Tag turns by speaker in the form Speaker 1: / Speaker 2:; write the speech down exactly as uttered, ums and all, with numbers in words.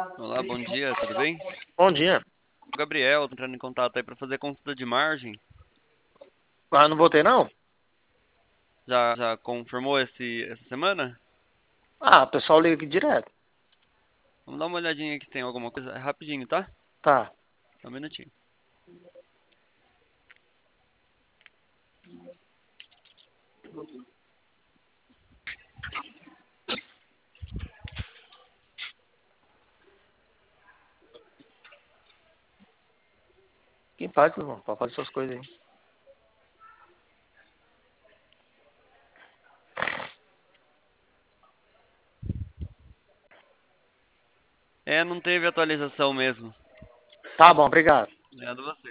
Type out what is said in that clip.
Speaker 1: Olá, bom dia, tudo bem?
Speaker 2: Bom dia.
Speaker 1: Gabriel, tô entrando em contato aí para fazer consulta de margem.
Speaker 2: Ah, não votei não?
Speaker 1: Já, já confirmou esse, essa semana?
Speaker 2: Ah, o pessoal liga aqui direto.
Speaker 1: Vamos dar uma olhadinha aqui se tem alguma coisa. É rapidinho, tá?
Speaker 2: Tá.
Speaker 1: Só um minutinho.
Speaker 2: Que paz, meu irmão. Pode fazer suas coisas aí.
Speaker 1: É, não teve atualização mesmo.
Speaker 2: Tá bom, obrigado.
Speaker 1: Obrigado você.